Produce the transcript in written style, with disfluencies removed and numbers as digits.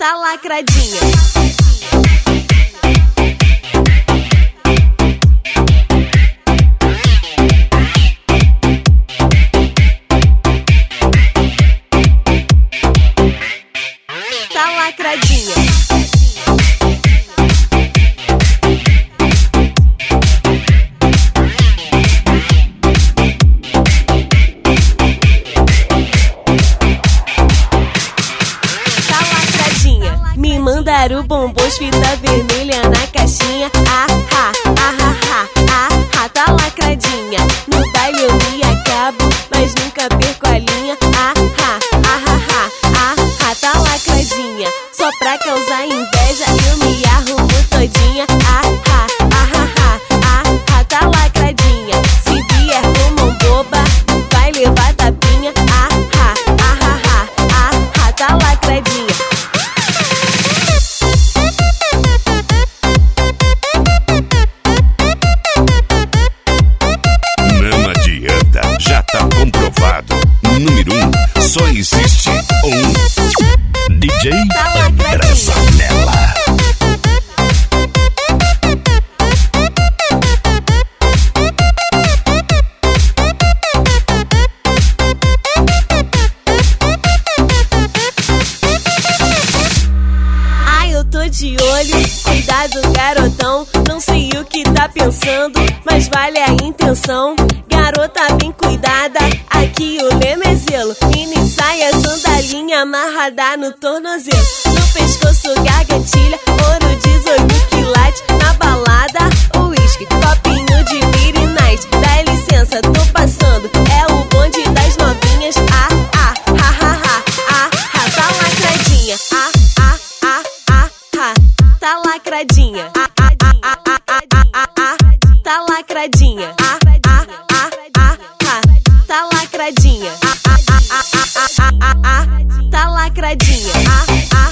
tá lacradinha. Tá lacradinha. Me mandaram bombons, fita vermelha na caixinha. Ah, ah, ah, ah, ah, ah, ah, tá lacradinha. No baile eu me acabo, mas nunca perco a linha. Ah, ah, ah, ah, ah, ah, ah, tá lacradinha. Só pra causar inveja eu me arrumo todinha. Ah, ah, ah, ah, ah, ah, ah, tá lacradinha. Se vier com mão boba, vai levar tapinha. Ah, ah, ah, ah, ah, ah, ah, tá lacradinha. Já tá comprovado. Número 1, só existe um DJ André Zanella. Ai, eu tô de olho, cuidado garotão. Não sei o que tá pensando, mas vale a intenção. Garota bem cuidada, aqui o lema é zelo. Mini saia, sandalinha amarrada no tornozelo. No pescoço gargantilha, ouro 18 quilates. Na balada, uísque, copinho de Beer Night. Dá licença, tô passando, é o bonde das novinhas. Ah, ah, ah, ah, ah, ah, ah, tá lacradinha. Ah, ah, ah, ah, ah, tá lacradinha. Ah, ah, ah, ah, ah, ah, ah, tá lacradinha. Ah, ah, ah, ah, ah, tá lacradinha. Ah, ah, ah, ah, ah, ah, ah, tá lacradinha. Ah, ah.